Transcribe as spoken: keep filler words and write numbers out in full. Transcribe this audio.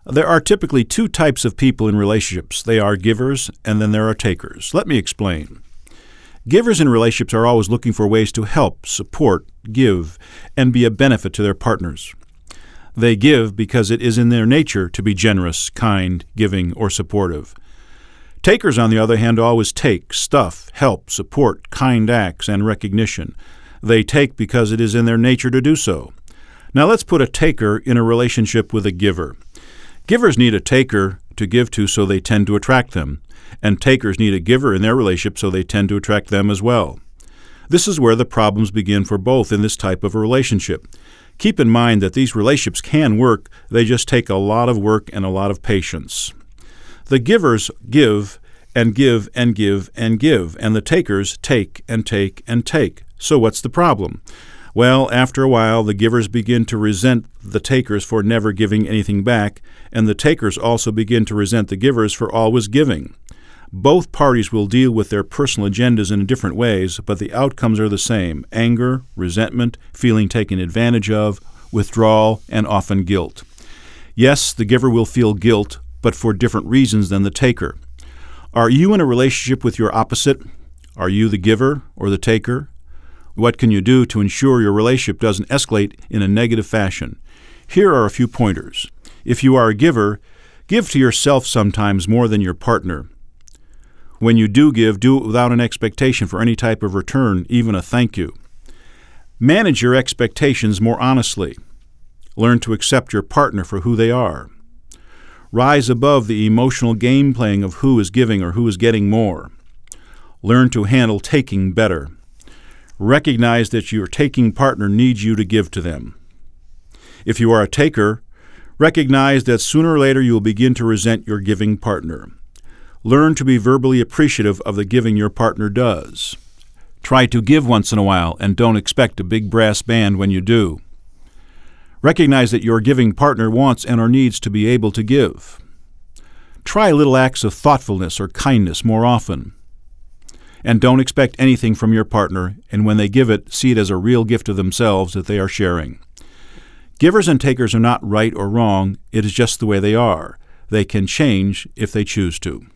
There are typically two types of people in relationships. They are givers, and then there are takers. Let me explain. Givers in relationships are always looking for ways to help, support, give, and be a benefit to their partners. They give because it is in their nature to be generous, kind, giving, or supportive. Takers, on the other hand, always take stuff, help, support, kind acts, and recognition. They take because it is in their nature to do so. Now let's put a taker in a relationship with a giver. Givers need a taker to give to, so they tend to attract them, and takers need a giver in their relationship, so they tend to attract them as well. This is where the problems begin for both in this type of a relationship. Keep in mind that these relationships can work, they just take a lot of work and a lot of patience. The givers give and give and give and give, and the takers take and take and take. So what's the problem? Well, after a while, the givers begin to resent the takers for never giving anything back, and the takers also begin to resent the givers for always giving. Both parties will deal with their personal agendas in different ways, but the outcomes are the same: anger, resentment, feeling taken advantage of, withdrawal, and often guilt. Yes, the giver will feel guilt, but for different reasons than the taker. Are you in a relationship with your opposite? Are you the giver or the taker? What can you do to ensure your relationship doesn't escalate in a negative fashion? Here are a few pointers. If you are a giver, give to yourself sometimes more than your partner. When you do give, do it without an expectation for any type of return, even a thank you. Manage your expectations more honestly. Learn to accept your partner for who they are. Rise above the emotional game playing of who is giving or who is getting more. Learn to handle taking better. Recognize that your taking partner needs you to give to them. If you are a taker, recognize that sooner or later you will begin to resent your giving partner. Learn to be verbally appreciative of the giving your partner does. Try to give once in a while and don't expect a big brass band when you do. Recognize that your giving partner wants and or needs to be able to give. Try little acts of thoughtfulness or kindness more often. And don't expect anything from your partner, and when they give it, see it as a real gift of themselves that they are sharing. Givers and takers are not right or wrong, it is just the way they are. They can change if they choose to.